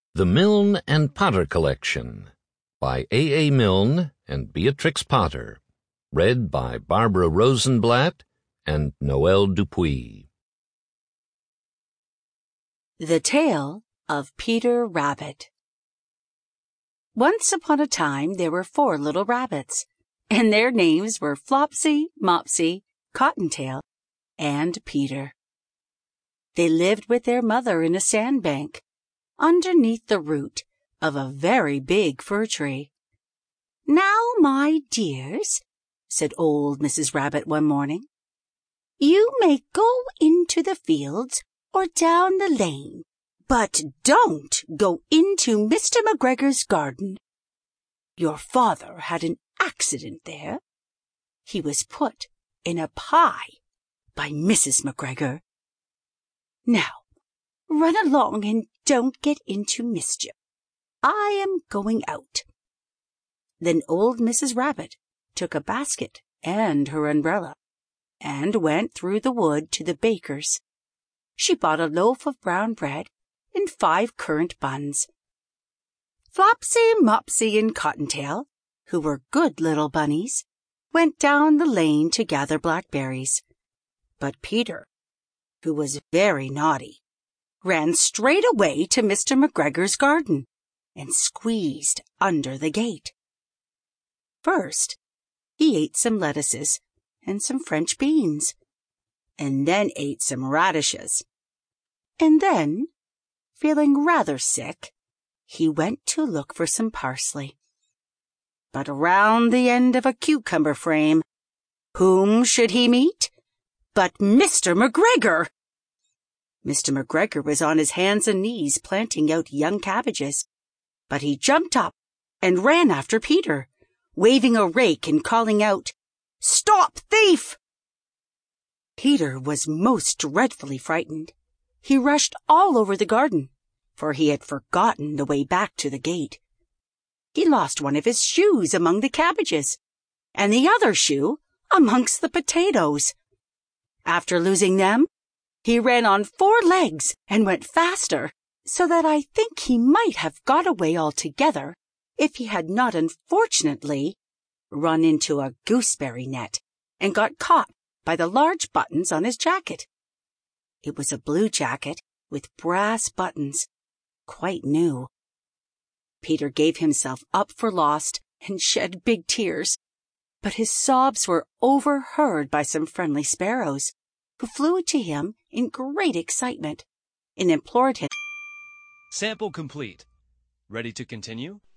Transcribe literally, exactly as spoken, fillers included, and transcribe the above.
The Milne and Potter Collection by A. A. Milne and Beatrix Potter. Read by Barbara Rosenblatt and Noel Dupuy. The Tale of Peter Rabbit. Once upon a time there were four little rabbits, and their names were Flopsy, Mopsy, Cottontail, and Peter. They lived with their mother in a sandbank, underneath the root of a very big fir tree. "Now, my dears," said old Missus Rabbit one morning, "you may go into the fields or down the lane, but don't go into Mister McGregor's garden. Your father had an accident there. He was put in a pie by Missus McGregor. Now, run along and don't get into mischief. I am going out." Then old Missus Rabbit took a basket and her umbrella, and went through the wood to the baker's. She bought a loaf of brown bread and five currant buns. Flopsy, Mopsy, and Cottontail, who were good little bunnies, went down the lane to gather blackberries. But Peter, who was very naughty, ran straight away to Mister McGregor's garden and squeezed under the gate. First, he ate some lettuces and some French beans, and then ate some radishes. And then, feeling rather sick, he went to look for some parsley. But around the end of a cucumber frame, whom should he meet but Mister McGregor? Mister McGregor was on his hands and knees planting out young cabbages, but he jumped up and ran after Peter, waving a rake and calling out, "Stop, thief!" Peter was most dreadfully frightened. He rushed all over the garden, for he had forgotten the way back to the gate. He lost one of his shoes among the cabbages, and the other shoe amongst the potatoes. After losing them, he ran on four legs and went faster, so that I think he might have got away altogether if he had not unfortunately run into a gooseberry net and got caught by the large buttons on his jacket. It was a blue jacket with brass buttons, quite new. Peter gave himself up for lost and shed big tears, but his sobs were overheard by some friendly sparrows, who flew to him in great excitement and implored him. Sample complete. Ready to continue?